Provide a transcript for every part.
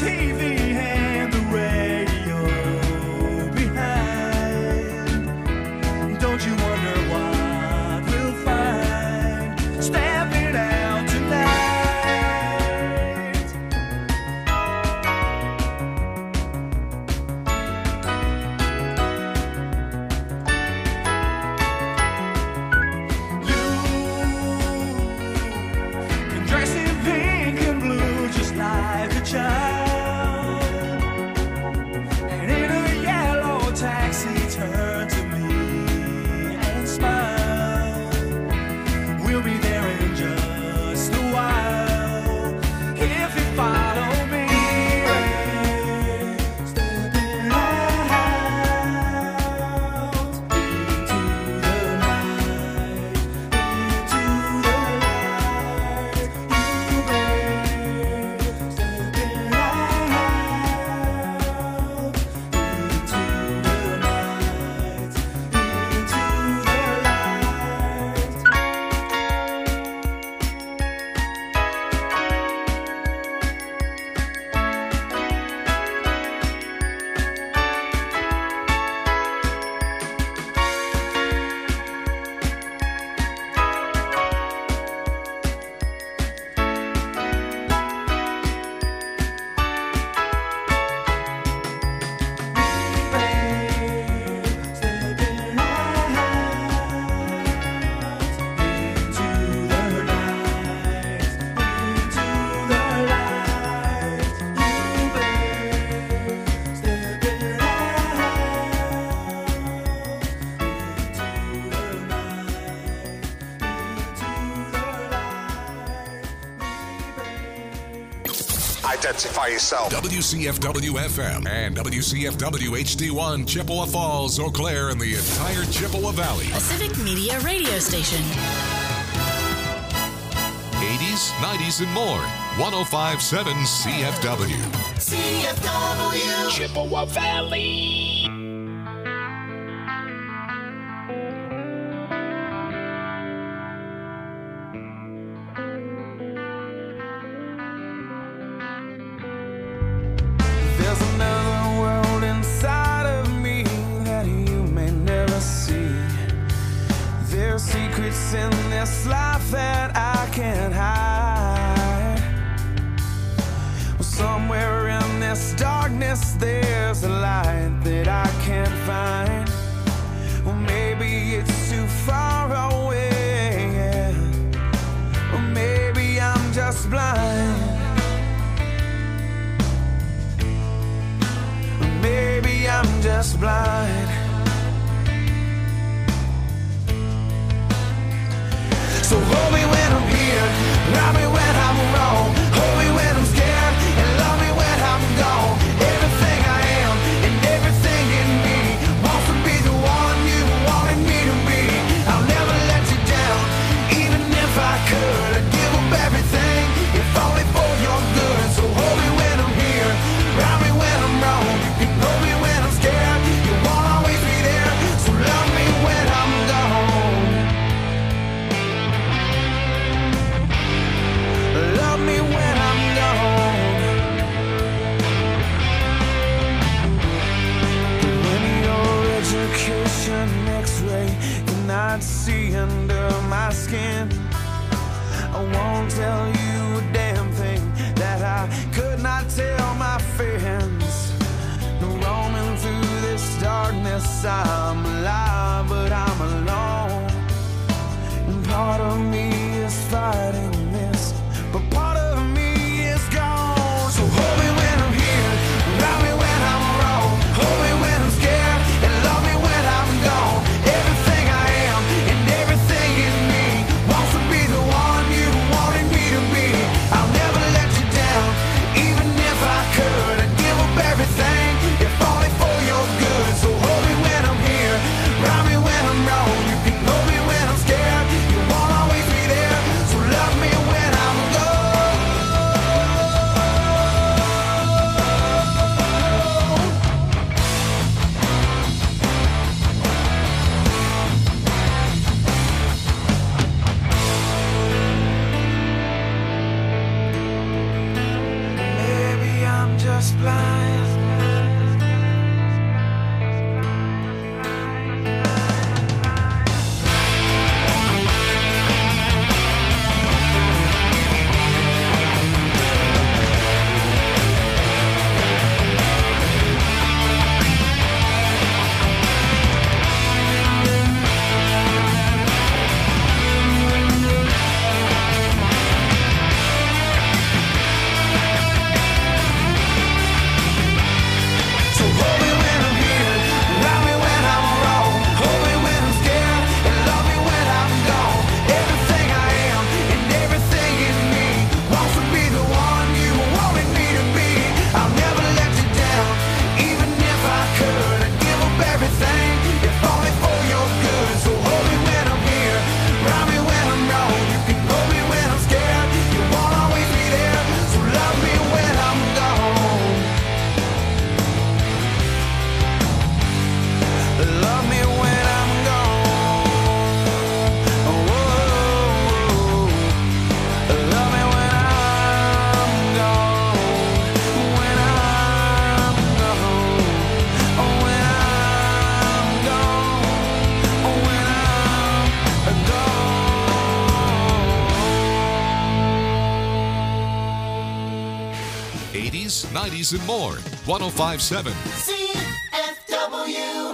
TV and the radio behind. Don't you wonder what we'll find stepping out tonight? You can dress in pink and blue just like a child, and in a yellow taxi turn to me and smile. We'll be there in just a while if you follow me. Stepping out into the night, into the light. You babe, stepping out into the night, into the light. Identify yourself. WCFW FM and WCFW HD1 Chippewa Falls, Eau Claire, and the entire Chippewa Valley. A civic media radio station. 80s, 90s, and more. 1057 CFW. CFW Chippewa Valley. There's another world inside of me that you may never see. There's secrets in this life that I can't hide. Well, somewhere in this darkness there's a light that I can't find. Well, maybe it's too far away, yeah. Or maybe I'm just blind. Maybe I'm just blind. So hold me when I'm here, love me when I'm wrong, hold me when I'm scared, and love me when I'm gone. Everything I am and everything in me wants to be the one you wanted me to be. I'll never let you down, even if I could. I'd give up everything, if only for your good. So hold me when I'm here, love me when I'm wrong. You can hold me when I'm scared, you won't always be there. So love me when I'm gone. Love me when I'm gone. When your education X-ray cannot see under my skin, I won't tell you a damn thing that I could not tell my friends. No, roaming through this darkness, I'm alive, but I'm alone. And part of me is fighting this, but part of me is gone. So hold me when I'm here, love me when I'm wrong, hold me when I'm scared, and love me when I'm gone. Everything I am and everything in me wants to be the one you wanted me to be. I'll never let you down, even if I could. I'd give up everything, if only for your good. So hold me when I'm here, blind. And more. 105.7 CFW.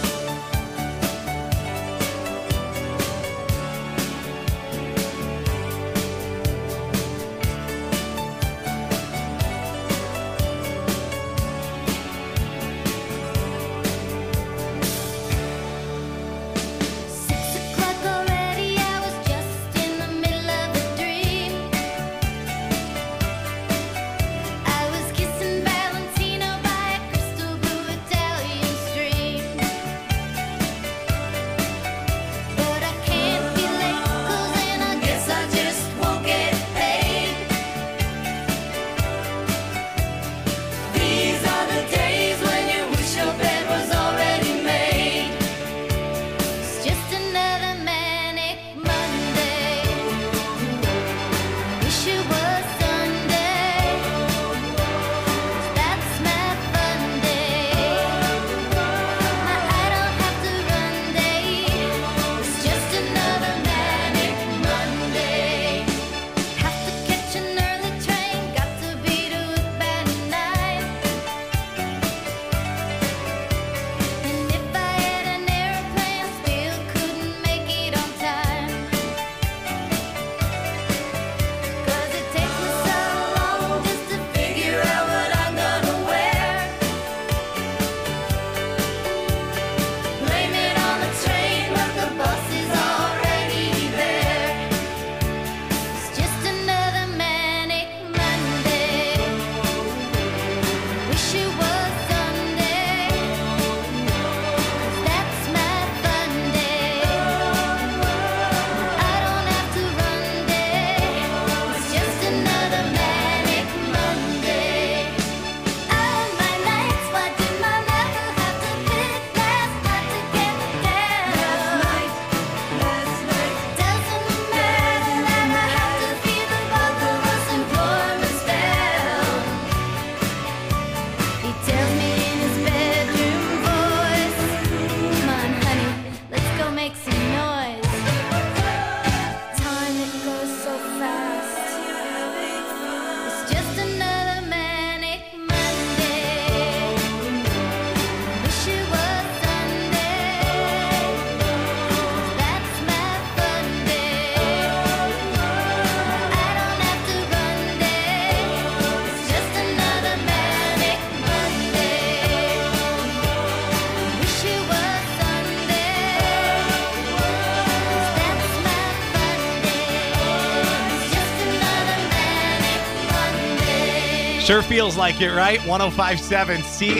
Sure feels like it, right? 105.7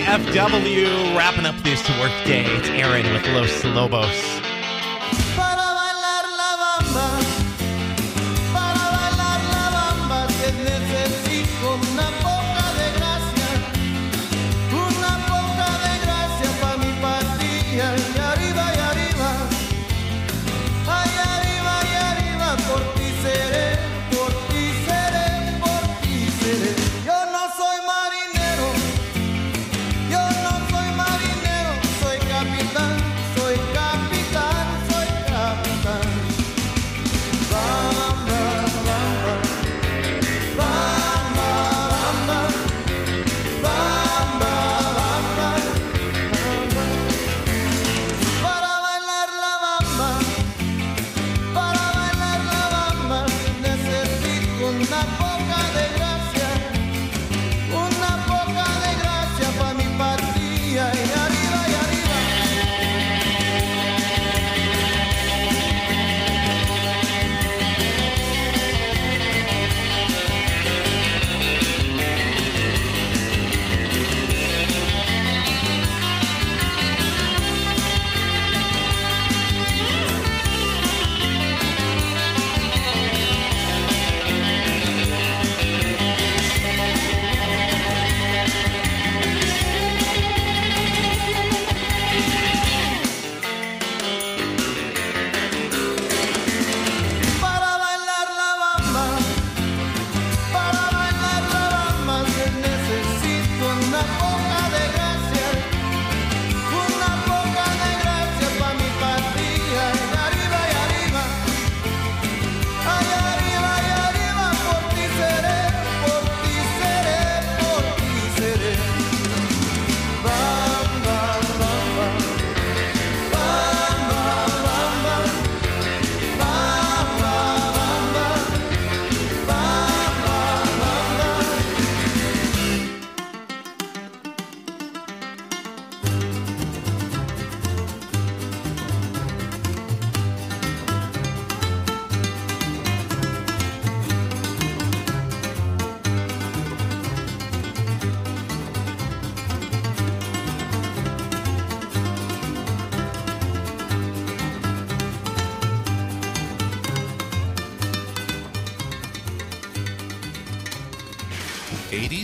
CFW, wrapping up this work day. It's Aaron with Los Lobos. Yo no soy marinero.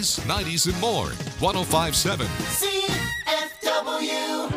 80s, 90s, and more. 1057 CFW.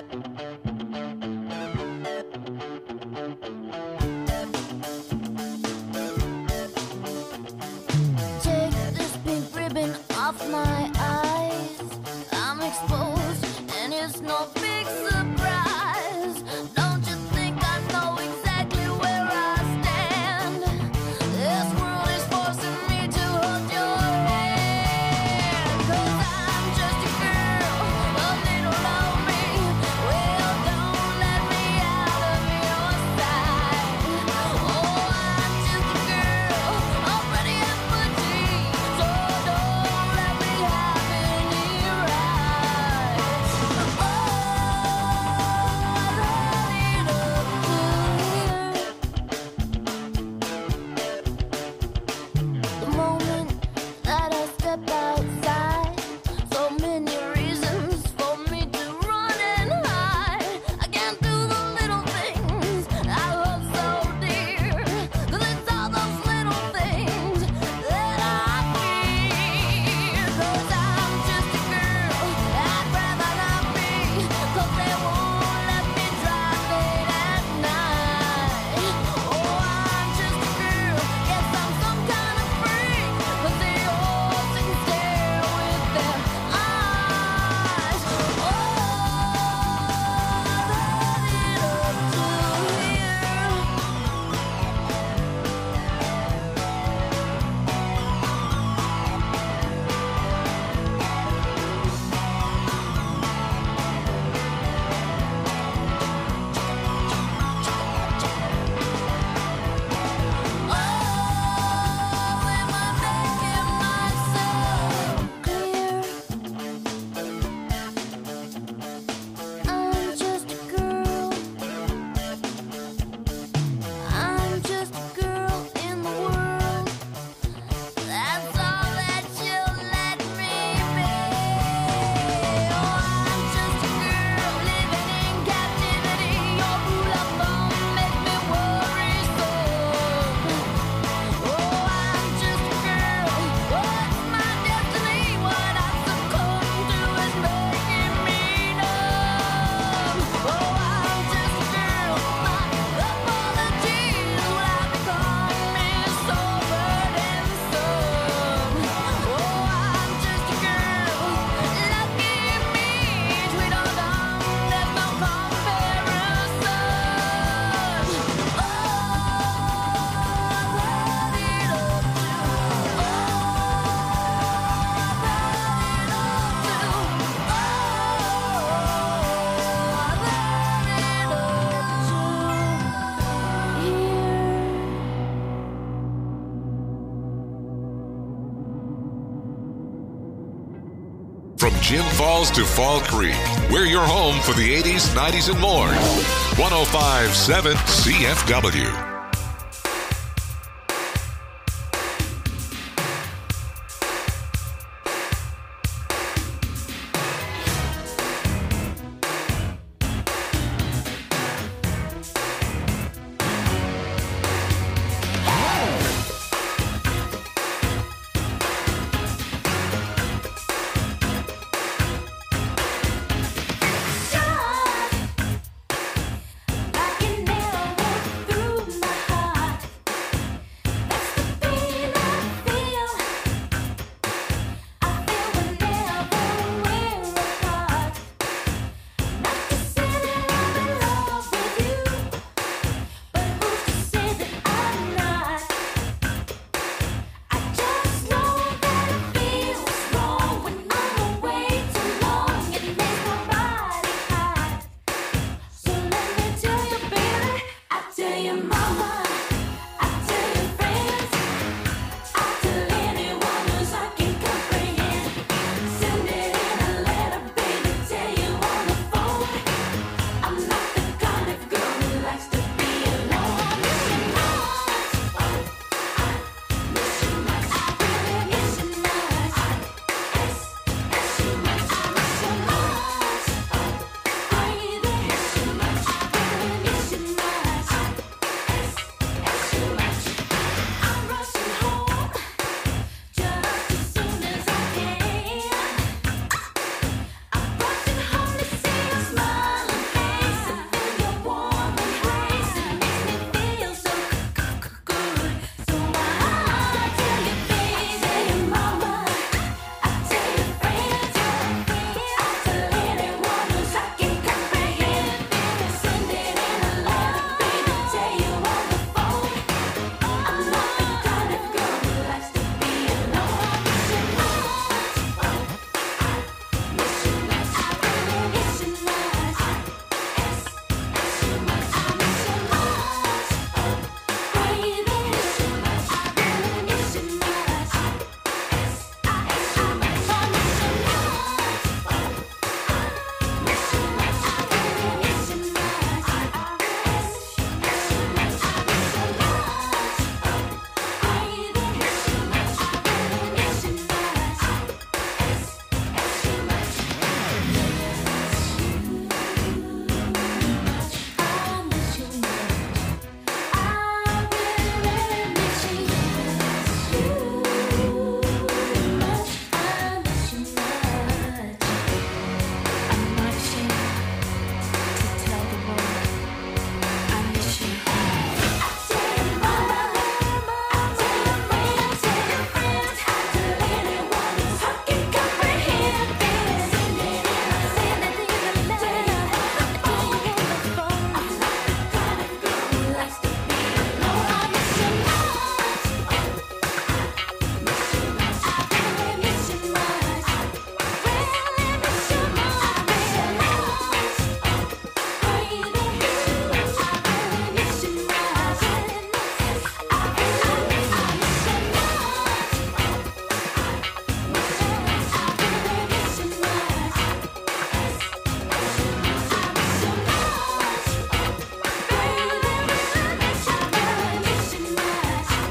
Take this pink ribbon off my eyes. I'm exposed, and it's no big surprise. Don't you think I know exactly where I stand? This world is forcing me to hold your hand. 'Cause I'm just a girl, a little lonely. Well, don't let me out of your sight. Oh, I'm just a girl, already at my teeth. So don't let me have any rights. Oh, I let it up to here. The moment that I step outside, so many reasons for me to run and hide. I can't do the little things I hold so dear, 'cause it's all those little things that I fear. 'Cause I'm just a girl, I'd rather not be, 'cause they won't let me drive late at night. Oh, I'm just a girl, yes, I'm some kind of freak, but they all sit and stare with their eyes. Oh, let it up to here. Oh, am I making myself clear? I'm just a girl. I'm just a girl in the world. That's all that you'll let me be. Oh, I'm just a girl living in captivity. Your rule of thumb makes me worrisome. Oh, I'm just a girl. What's my destiny? What I succumb to is making me numb. Oh, I'm just a girl. My apologies when I become so burdensome. Oh, I'm just a girl. Lucky me, sweet or dumb, there's no comparison. Oh, let it up to. Oh, From Jim Falls to Fall Creek, we're your home for the 80s, 90s, and more. 1057 CFW. I can never walk through my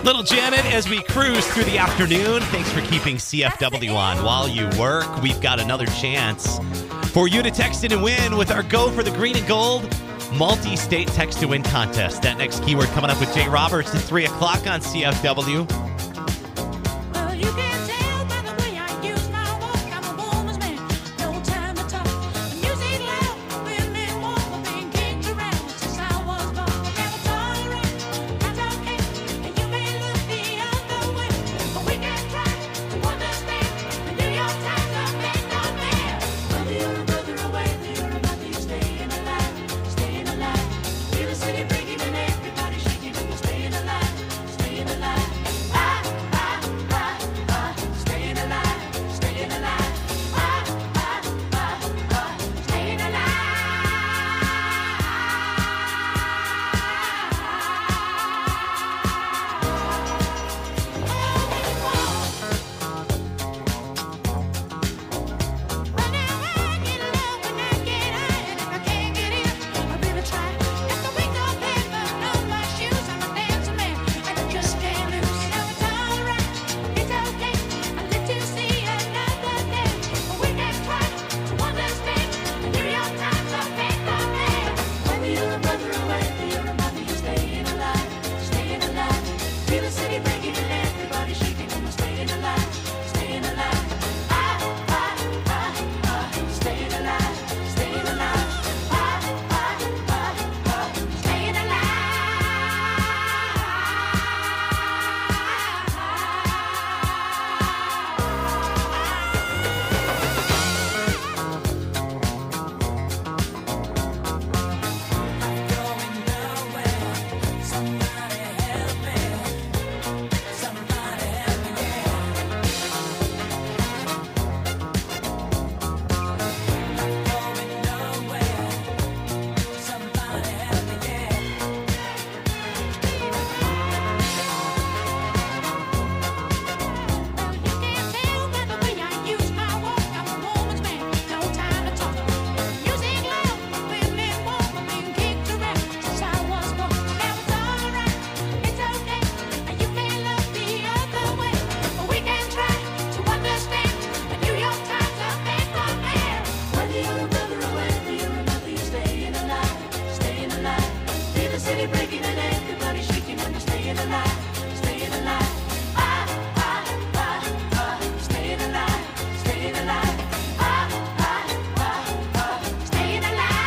Little Janet as we cruise through the afternoon. Thanks for keeping CFW on while you work. We've got another chance for you to text in and win with our Go for the Green and Gold multi-state text to win contest. That next keyword coming up with Jay Roberts at 3 o'clock on CFW. Well, you can tell by the way I use my walk. I'm a woman's man, no time to talk. The music loud, women walk, I've been kicked around since I was born. Now it's all right, that's okay, and you may look the other way, but we can try to understand the New York Times are made no man. Whether you're a brother or whether you're a mother, you're staying alive, staying alive. Feel the city breaking and everybody shaking, and you're staying alive, staying alive. Staying alive, staying alive. Staying alive. Right now I get love when I get high, and if I can't get in, I'll really try. Got the wings on paper, on my shoes, I'm a dancing man, and I just can't lose. Now it's all right, it's okay, I live to see another day, but we can try to understand the New York Times are made no man. Whether you're a brother or whether you're a mother, you're staying alive, staying alive. Feel the city breaking and everybody shaking, and we're staying alive, staying alive. Staying alive, staying alive. Staying You can tell by the way I use my walk. I'm a woman's man, no time to talk. Music loud, women walk, I've been kicked around since I was born. Now it's all right, it's okay, and you may look the other way, but we can try to understand the New York Times are made no man. Whether you're a brother or whether you're a mother, you're staying alive, staying alive. Feel the city breaking and everybody shaking, and you're staying alive, staying alive. Staying alive, staying alive. Staying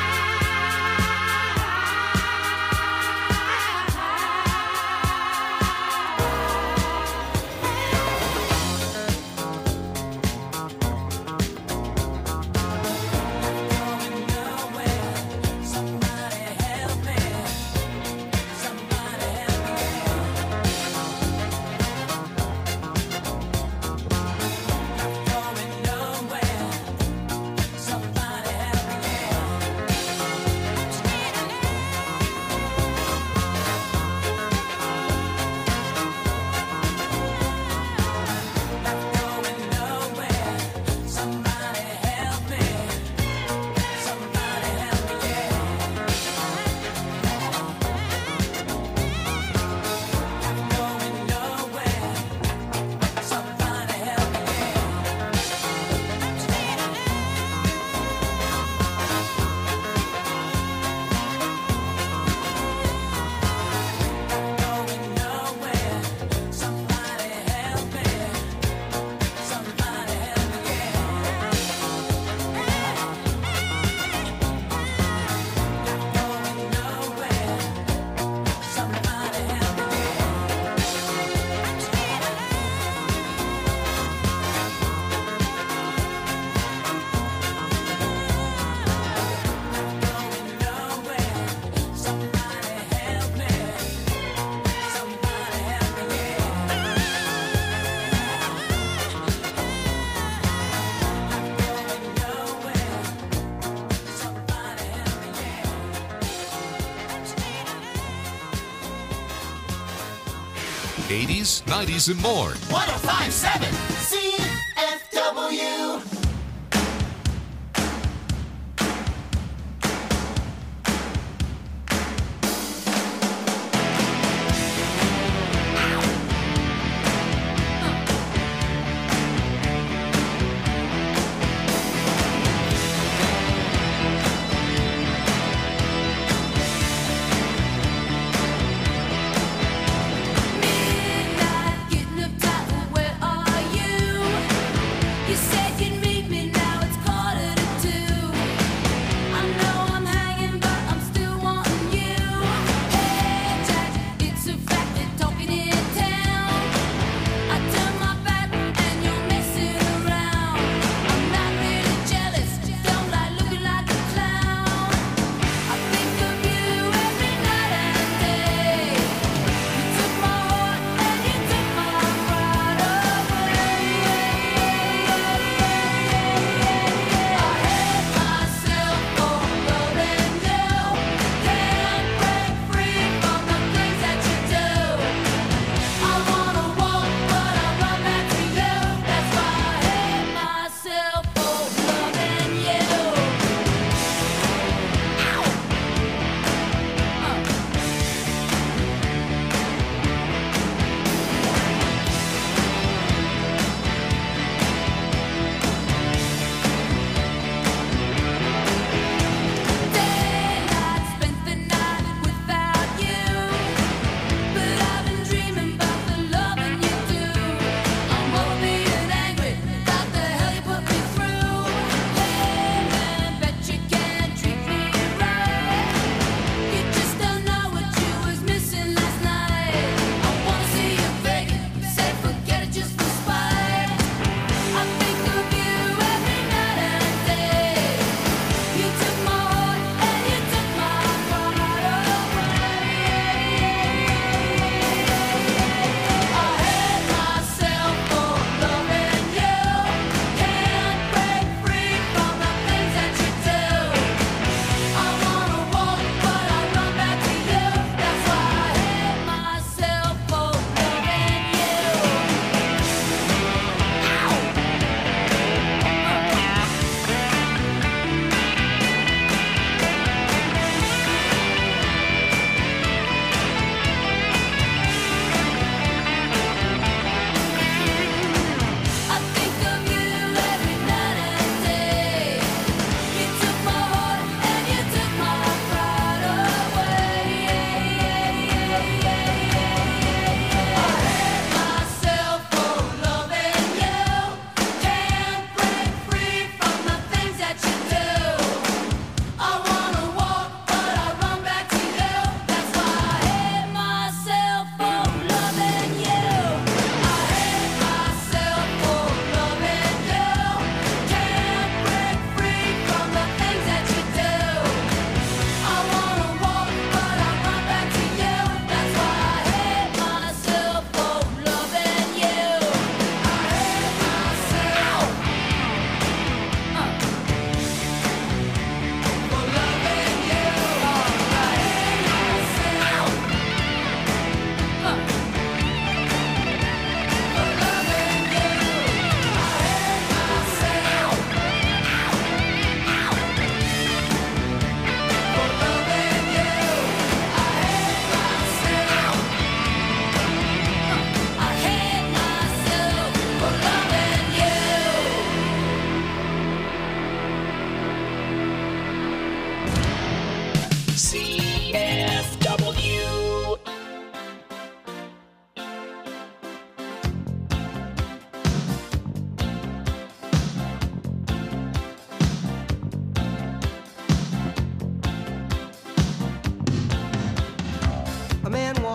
'80s, '90s, and more. 1057 CFW.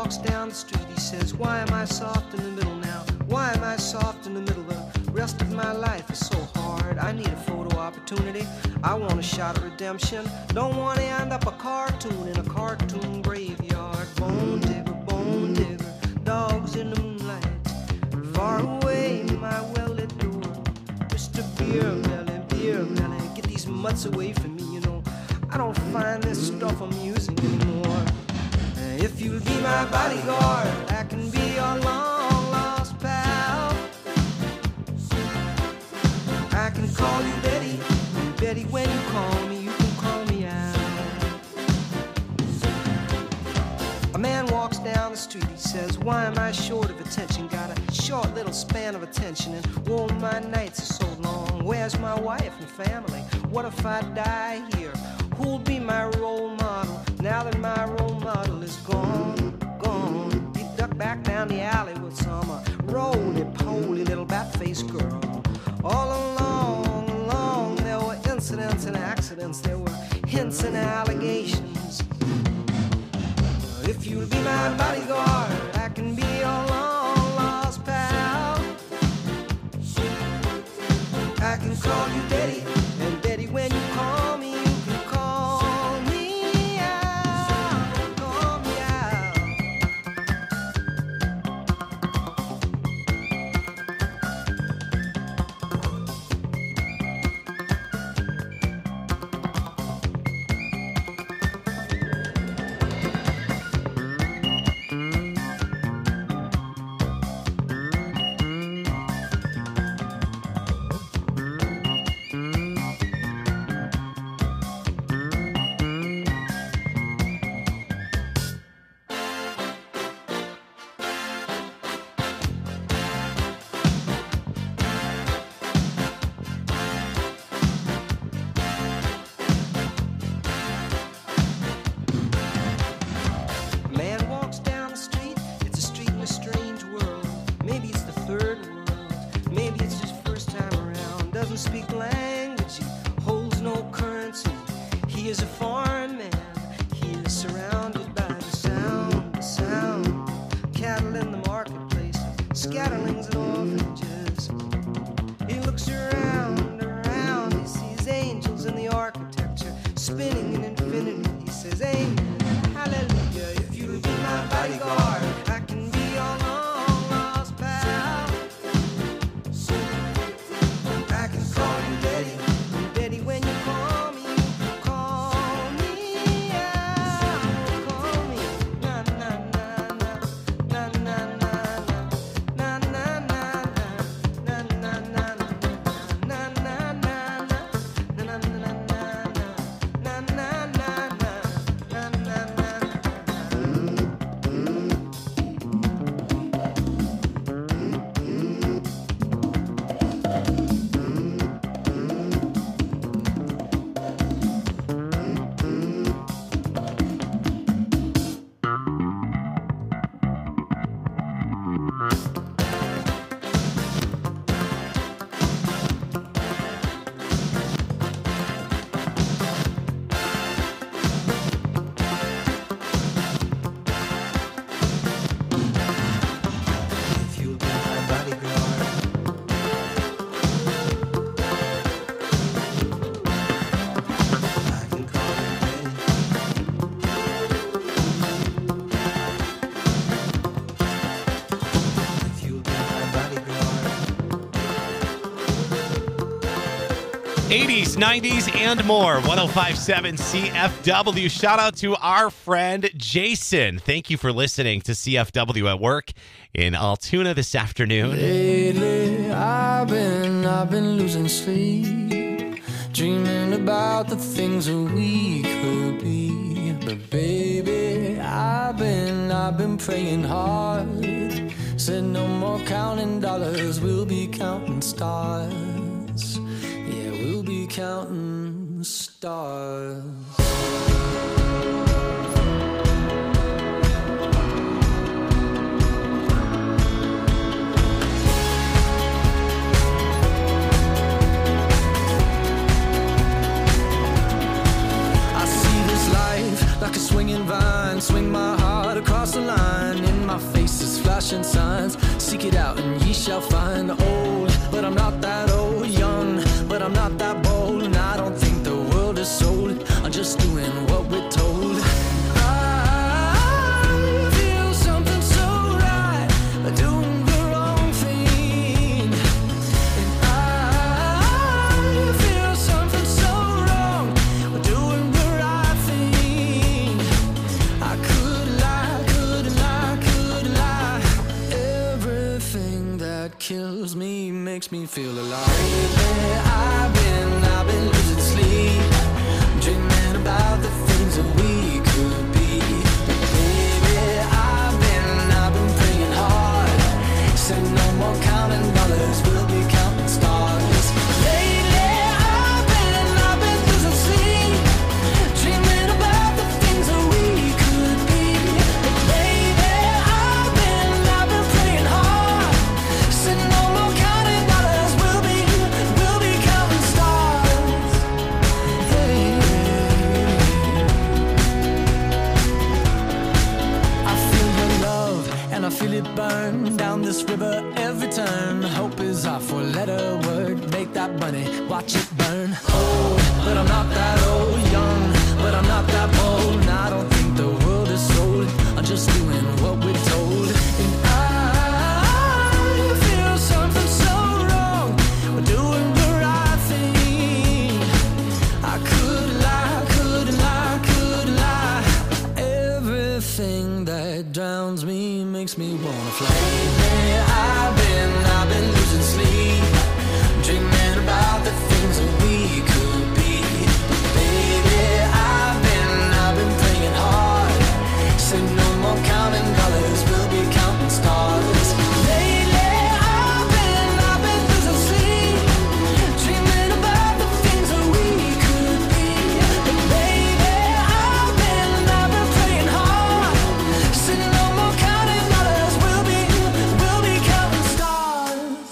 walks down the street, he says, why am I soft in the middle now? Why am I soft in the middle? The rest of my life is so hard. I need a photo opportunity. I want a shot of redemption. Don't want to end up a cartoon in a cartoon graveyard. Bone digger, dogs in the moonlight. Far away, my well-lit door. Mr. Beer Melly, get these mutts away from me, you know. I don't find this stuff amusing anymore. If you'll be my bodyguard, I can be your long-lost pal. I can call you Betty, and Betty, when you call me, you can call me out. A man walks down the street, he says, why am I short of attention? Got a short little span of attention, and whoa, my nights are so long. Where's my wife and family? What if I die here? Who'll be my role model now that my role model is gone? He ducked back down the alley with some roly-poly little bat-faced girl. All along, there were incidents and accidents. There were hints and allegations. If you'll be my bodyguard, I can be your long-lost pal. I can call you Betty, and Betty, when you call me, you can call me out, call me out. Speak language, he holds no currency. He is a foreign man. He is surrounded by the sound. Cattle in the marketplace, scatterlings and orphanages. He looks around, he sees angels in the architecture, spinning in infinity. He says, amen, hallelujah. If you'll be my bodyguard, I can be your long lost pal. I can call you Betty, and Betty, when you call me, you can call me out, call me na na na na na na na na na na na na '80s, '90s, and more. 105.7 CFW. Shout out to our friend Jason. Thank you for listening to CFW at work in Altoona this afternoon. Lately, I've been losing sleep, dreaming about the things that we could be. But baby, I've been praying hard. Said no more counting dollars, we'll be counting stars. Yeah, we'll be counting stars. Like a swinging vine, swing my heart across the line. flashing signs. Seek it out and ye shall find. Old, but I'm not that old. Young, but I'm not that bold. And I don't think the world is sold. I'm just doing what we're told. I feel something so right, doing the wrong thing. And I feel something so wrong, doing the right thing. I could lie, could lie, could lie. Everything that kills me makes me feel alive. Lately I've been losing sleep, dreaming about the things that we could be. Baby, I've been praying hard. Said no more counting dollars, we'll be counting stars. Lately I've been losing sleep, dreaming about the things that we could be. Baby, I've been praying hard. Said no more counting dollars, we'll be counting stars. Hey. I feel your love and I feel it burn down this river every turn. Hope is our four-letter word. Make that money, watch it burn. Old, but I'm not that old. Young, but I'm not that bold. And I don't think the world is sold. I'm just doing what we're told. And I feel something so wrong. We're doing the right thing. I could lie, could lie, could lie. Everything that drowns me makes me wanna fly. Lately I've been losing sleep, dreaming about the things that we could be. Baby, I've been praying hard. Said no more counting dollars, we'll be counting stars. Lately I've been losing sleep, dreaming about the things that we could be. Baby, I've been praying hard. Said no more counting dollars, we'll be counting stars.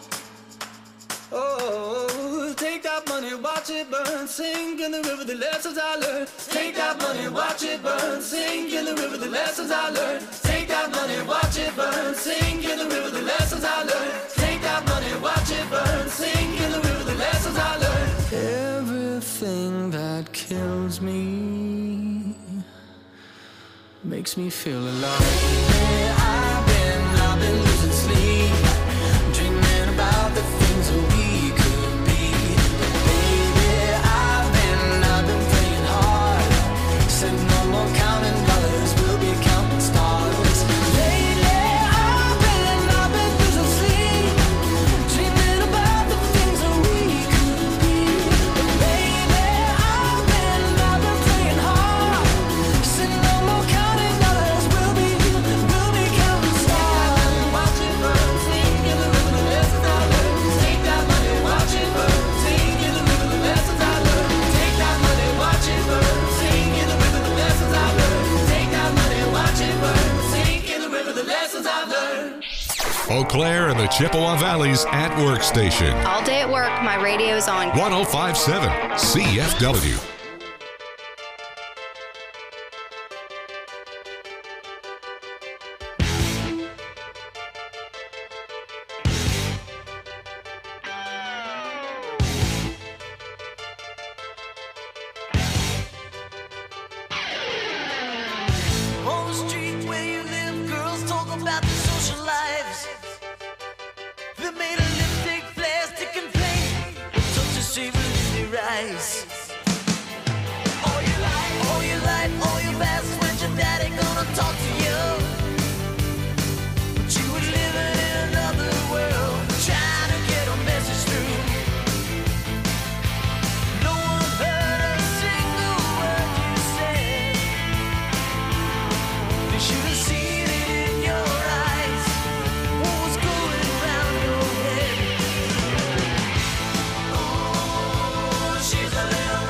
Oh, take that money, watch it burn, sink in the river, the lessons I learned. Take that money, watch it burn, sink in the river, the lessons I learned. Take that money, watch it burn, sink in the river, the lessons I learned. Take that money, watch it burn, sink in the river, the lessons I learned. Everything that kills me makes me feel alive. Yeah, I've been losing sleep, dreaming about the things that we could be. Baby, I've been praying hard. Said no more counting dollars, we'll be counting stars. Lately I've been losing sleep, dreaming about the things that we could be. Baby, I've been praying hard. Said no more counting dollars, we'll be counting stars. Watch it burn, sink in the river, the lessons I learned. Take that money, watch it burn, sink in the river, the lessons I learned. Take that money, watch it burn, sink in the river, the lessons I learned. Take that money, watch it burn, sink in the river, the lessons I learned. Eau Claire and the Chippewa Valley's at work station. All day at work, my radio's on. 1057 CFW. On the street where you live, girls talk about their social lives. They made a lipstick, plastic, and paint. Touch of shame in their eyes. All your life, all your past. When's your daddy gonna talk to you? But you were living in another world, trying to get a message through. No one heard a single word you said. They should have seen it in your eyes. What was going around your head? Oh, she's a little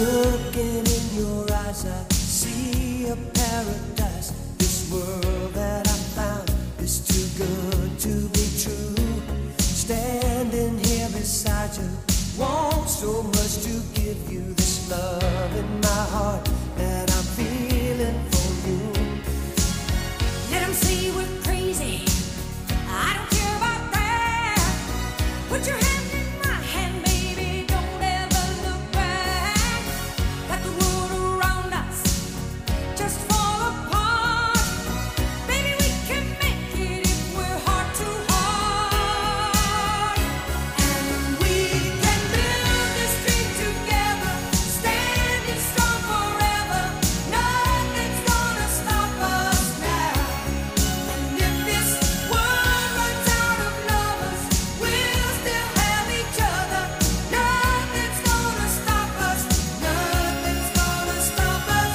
Looking in your eyes, I see a paradise. This world that I found is too good to be true. Standing here beside you, want so much to give you this love in my heart that I'm feeling for you. Let 'em say we're crazy. I don't care about that. Put your hand in my hand, baby. Don't ever look back. Let the world around us just fall apart. Baby, we can make it if we're heart to heart. And we can build this dream together, standing strong forever. Nothing's gonna stop us now. And if this world runs out of lovers, we'll still have each other. Nothing's gonna stop us. Nothing's gonna stop us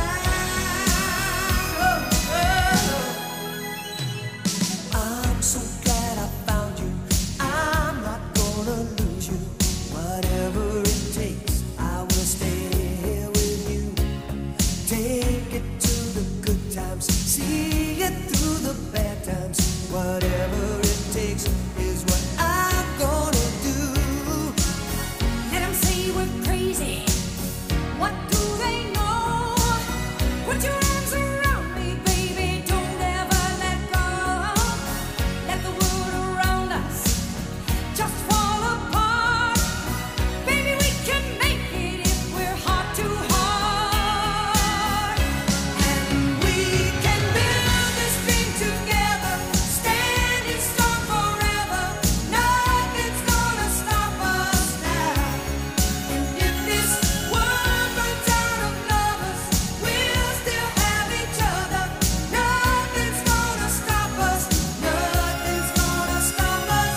now. I'm so glad I found you. I'm not gonna lose you. Whatever it takes, I will stay here with you. Take it to the good times, see it through the bad times. Whatever it takes is what I'm gonna do. Let 'em say we're crazy. What do they know? Put your arms around me, baby. Don't ever let go. Let the world around us just fall apart. Baby, we can make it if we're heart to heart. And we can build this dream together, standing strong forever. Nothing's gonna stop us now. And if this world runs out of lovers, we'll still have each other. Nothing's gonna stop us. Nothing's gonna stop us.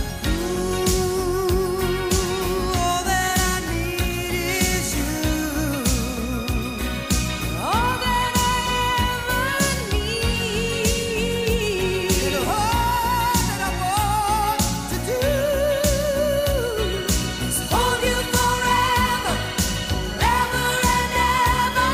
Ooh, all that I need is you. All that I ever need. And all that I want to do is hold you forever, forever and ever.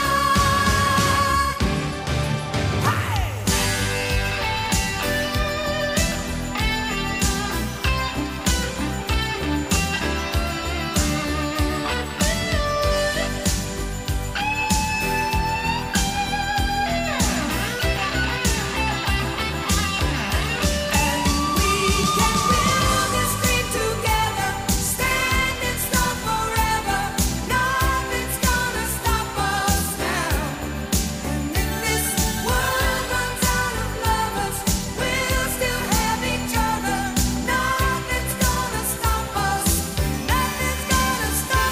We can build this dream together, standing strong forever. Nothing's gonna stop us now. And if this world runs out of lovers, we'll still have each other. Nothing's gonna stop us. Nothing's gonna stop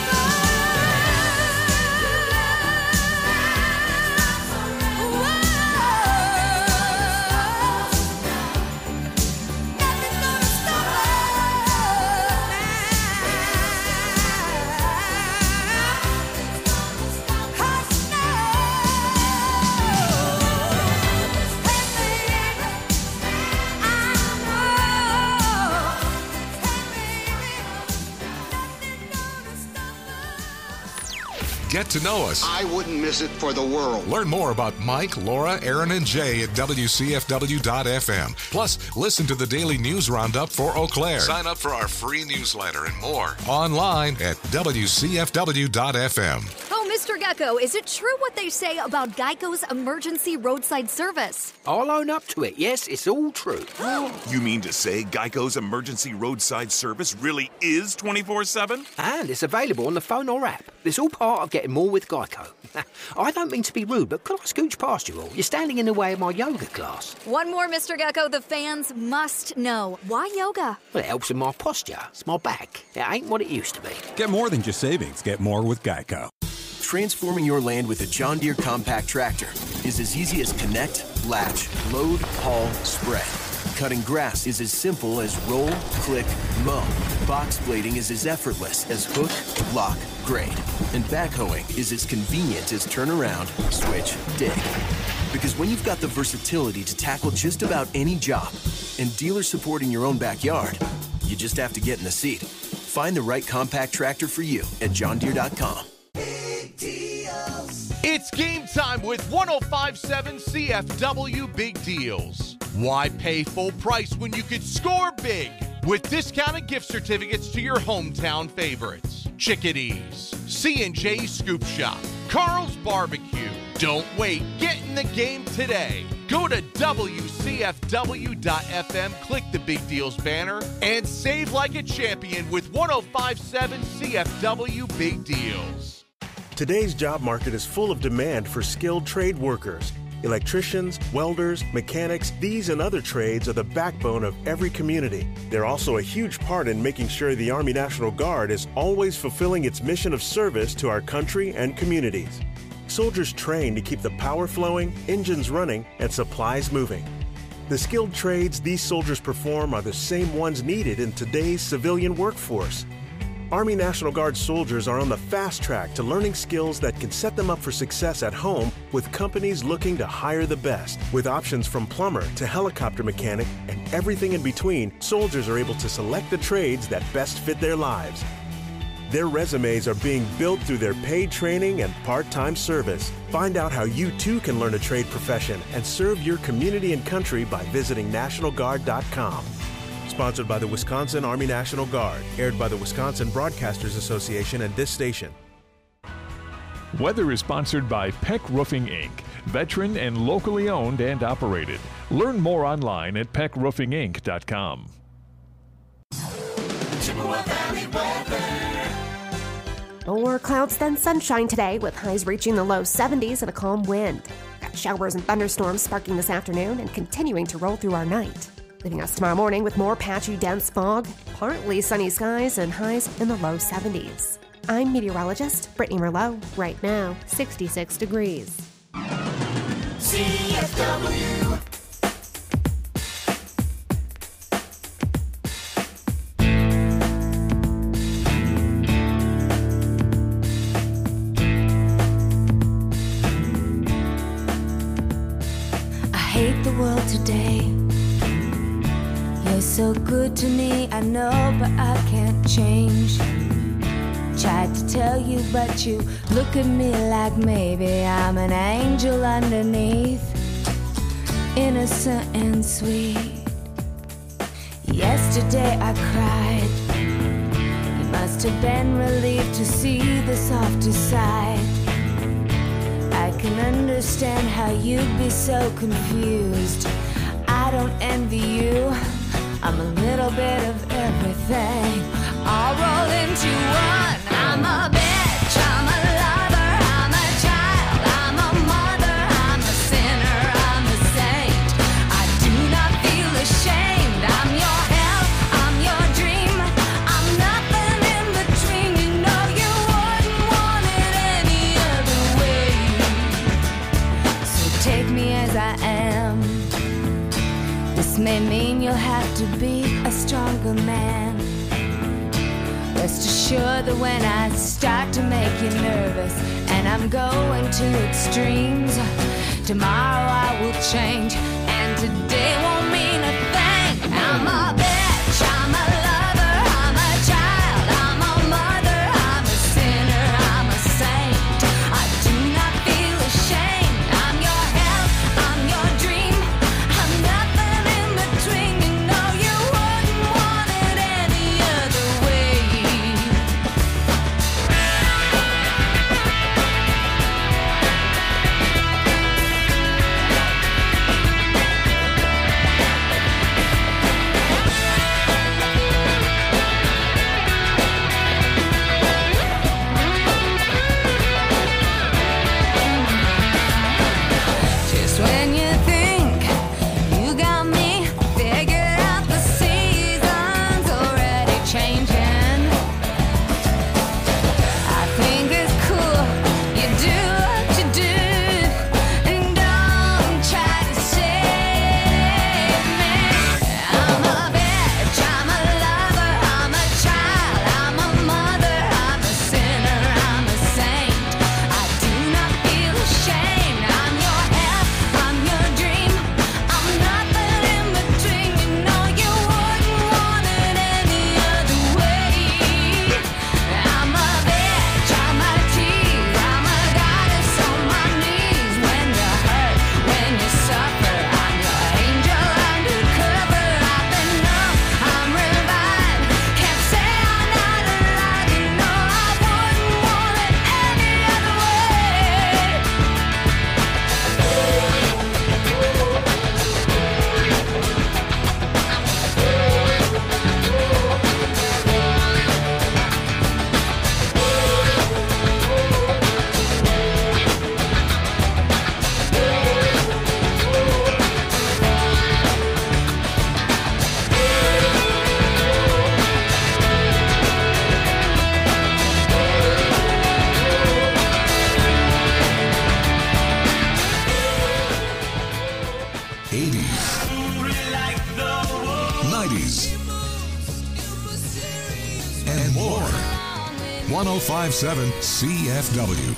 Get to know us. I wouldn't miss it for the world. Learn more about Mike, Laura, Aaron, and Jay at WCFW.FM. Plus, listen to the daily news roundup for Eau Claire. Sign up for our free newsletter and more online at WCFW.FM. Oh, Mr. Gecko, is it true what they say about Geico's emergency roadside service? I'll own up to it. Yes, it's all true. You mean to say Geico's emergency roadside service really is 24/7? And it's available on the phone or app. It's all part of getting more with Geico. I don't mean to be rude, but could I scooch past you all? You're standing in the way of my yoga class. One more, Mr. Gecko, the fans must know. Why yoga? Well, it helps with my posture. It's my back. It ain't what it used to be. Get more than just savings. Get more with Geico. Transforming your land with a John Deere compact tractor is as easy as connect, latch, load, haul, spread. Cutting grass is as simple as roll, click, mow. Box blading is as effortless as hook, lock, grade. And backhoeing is as convenient as turn around, switch, dig. Because when you've got the versatility to tackle just about any job and dealer support in your own backyard, you just have to get in the seat. Find the right compact tractor for you at johndeere.com. It's game time with 105.7 CFW Big Deals. Why pay full price when you could score big with discounted gift certificates to your hometown favorites? Chickadees, C&J Scoop Shop, Carl's Barbecue. Don't wait. Get in the game today. Go to WCFW.FM, click the Big Deals banner, and save like a champion with 105.7 CFW Big Deals. Today's job market is full of demand for skilled trade workers. Electricians, welders, mechanics, these and other trades are the backbone of every community. They're also a huge part in making sure the Army National Guard is always fulfilling its mission of service to our country and communities. Soldiers train to keep the power flowing, engines running, and supplies moving. The skilled trades these soldiers perform are the same ones needed in today's civilian workforce. Army National Guard soldiers are on the fast track to learning skills that can set them up for success at home with companies looking to hire the best. With options from plumber to helicopter mechanic and everything in between, soldiers are able to select the trades that best fit their lives. Their resumes are being built through their paid training and part-time service. Find out how you too can learn a trade profession and serve your community and country by visiting NationalGuard.com. Sponsored by the Wisconsin Army National Guard. Aired by the Wisconsin Broadcasters Association and this station. Weather is sponsored by Peck Roofing, Inc., veteran and locally owned and operated. Learn more online at peckroofinginc.com. Chippewa Valley weather. More clouds than sunshine today, with highs reaching the low 70s and a calm wind. Got showers and thunderstorms sparking this afternoon and continuing to roll through our night. Leaving us tomorrow morning with more patchy, dense fog, partly sunny skies, and highs in the low 70s. I'm meteorologist Brittany Merlot. Right now, 66 degrees. CFW. I hate the world today. You're so good to me, I know, but I can't change. Tried to tell you, but you look at me like maybe I'm an angel underneath, innocent and sweet. Yesterday I cried. You must have been relieved to see the softer side. I can understand how you'd be so confused. I don't envy you. I'm a little bit of everything, all rolled into one. I'm a bitch, I'm a lover, I'm a child, I'm a mother, I'm a sinner, I'm a saint. I do not feel ashamed. I'm your hell, I'm your dream. I'm nothing in between. You know you wouldn't want it any other way. So take me as I am. This may mean you'll have to be a stronger man. Rest assured that when I start to make you nervous and I'm going to extremes, tomorrow I will change and today won't mean a thing. I'm a bitch, I'm a lover, I'm a child, I'm a mother, I'm a sinner, I'm a saint. I do not feel ashamed. I'm your hell, I'm your dream. I'm nothing in between. You know you wouldn't want it any other way. 90s, and more. 105.7 CFW.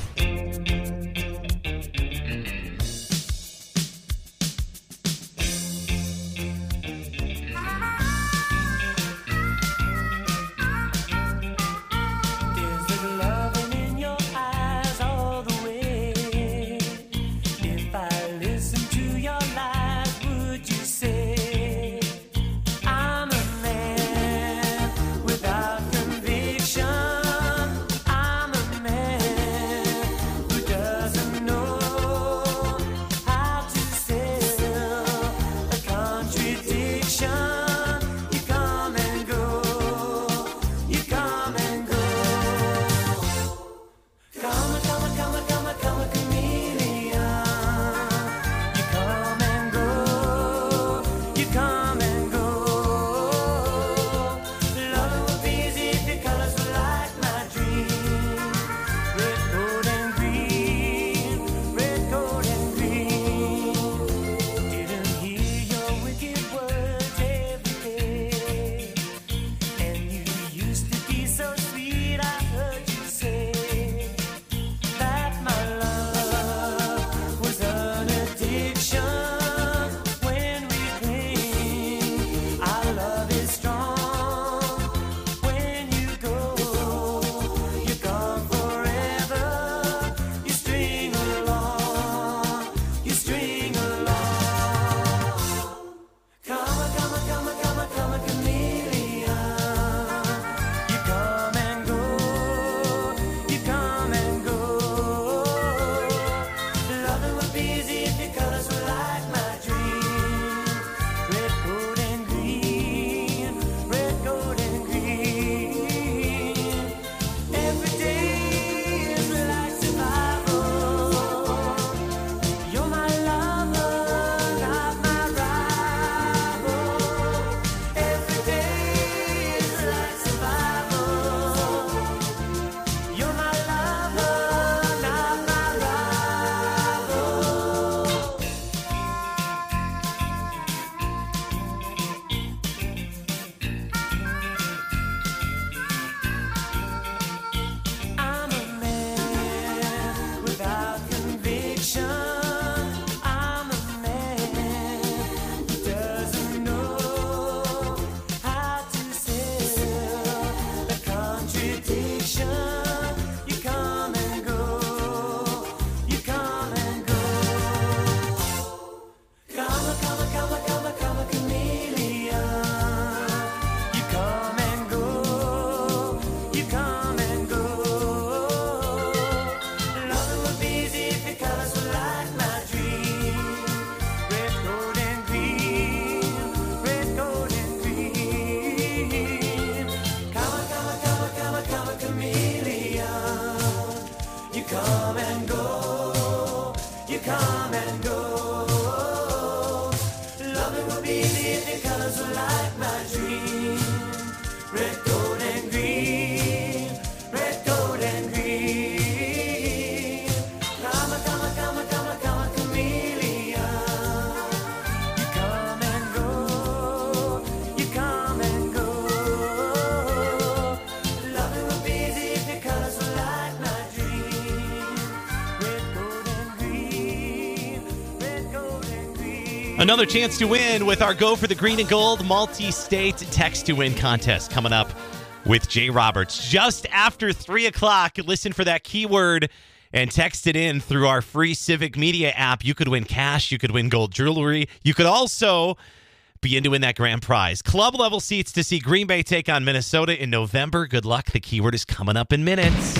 Another chance to win with our Go for the Green and Gold multi-state text to win contest coming up with Jay Roberts. Just after 3 o'clock, listen for that keyword and text it in through our free Civic Media app. You could win cash. You could win gold jewelry. You could also be in to win that grand prize. Club level seats to see Green Bay take on Minnesota in November. Good luck. The keyword is coming up in minutes.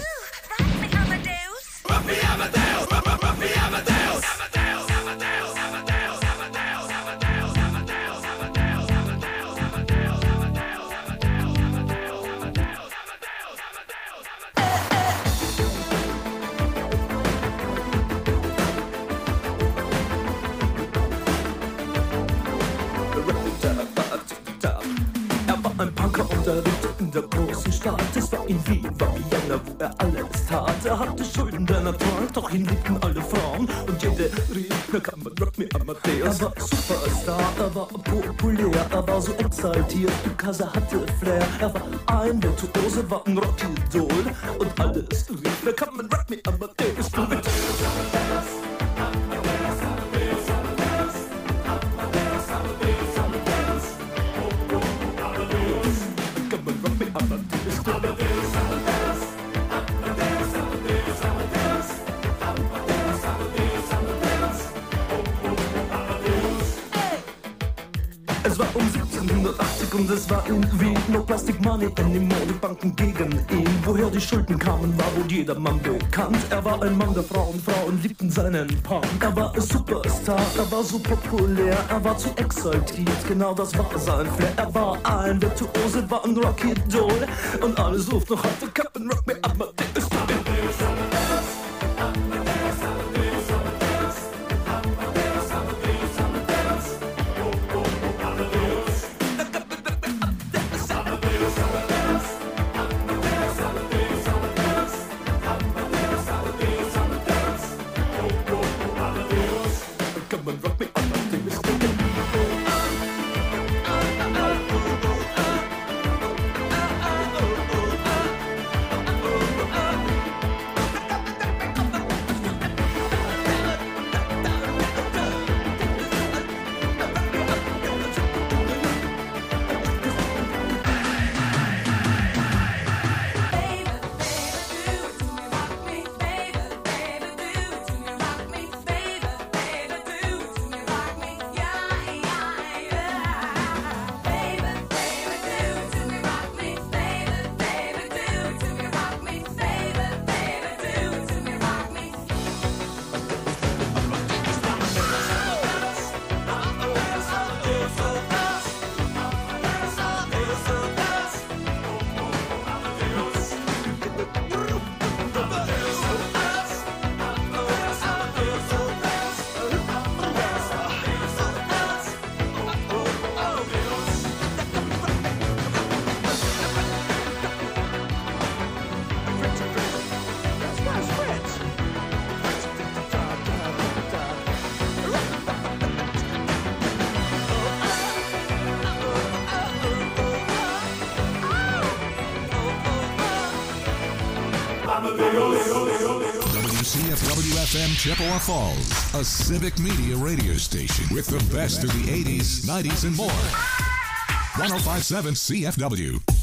In der großen Stadt, es war in Wien, war Vienna, wo alles tat. Hatte Schulden der Natur, doch ihn liebten alle Frauen. Und jede rief, na kann man rock me, I'm Er war Superstar, er war populär, er war so exaltiert, because er hatte Flair. Er war ein Virtuose, war ein Rockidol und alles rief, wer kann man Rock Me Amadeus, du mit Es war um 1780 und es war in Wien. No Plastic Money anymore, die Banken gegen ihn. Woher die Schulden kamen, war wohl jedermann bekannt. Er war ein Mann der Frauen, Frauen liebten seinen Punk. Er war ein Superstar, er war so populär, er war zu exaltiert, genau das war sein Flair. Er war ein Virtuose, war ein Rockidol und alle suchten noch heute Captain Rock Me Amadeus. WCFW-FM Chippewa Falls, a civic media radio station with the best of the 80s, 90s, and more. 105.7 CFW.